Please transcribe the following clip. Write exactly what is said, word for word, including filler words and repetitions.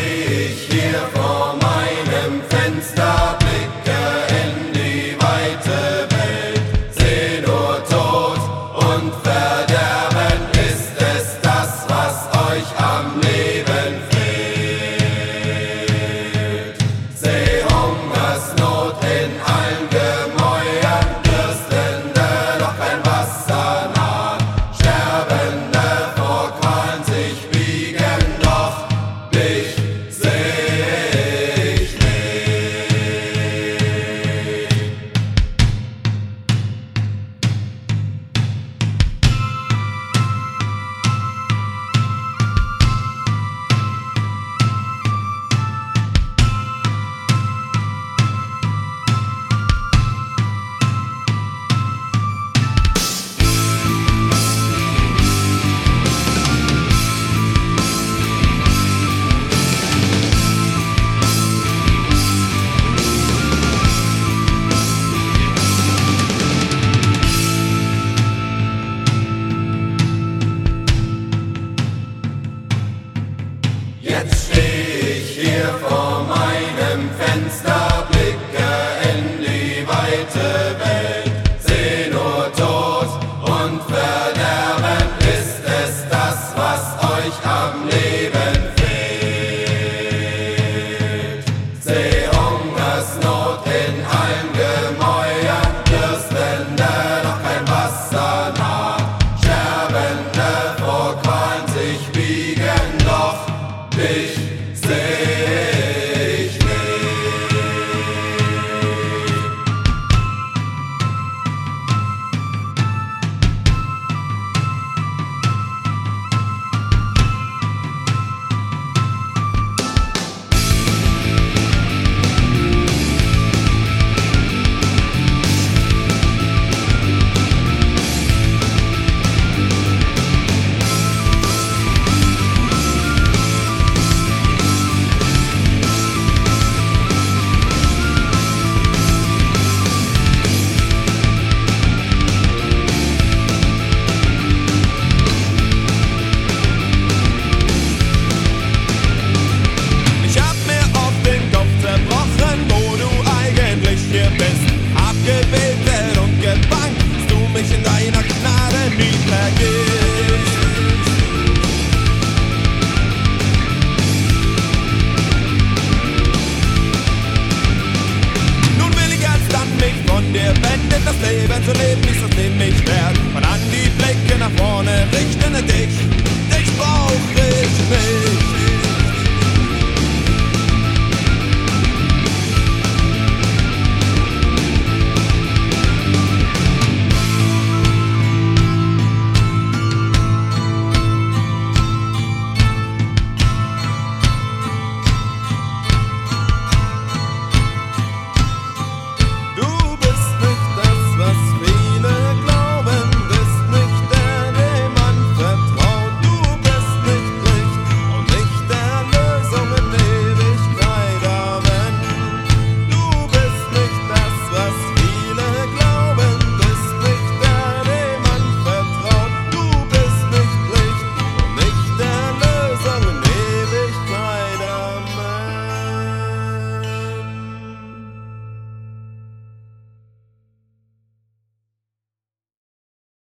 steh ich hier vor meinem Fenster, blicke in die weite Welt, seh nur Tod und Verderben. Ist es das, was euch am Leben fehlt? Seh Hungersnot in allen Gemäuern, Dürstende, doch kein Wasser nah, Sterbende vor Qualen sich biegen, doch dich seh ich nicht. Jetzt steh ich hier vor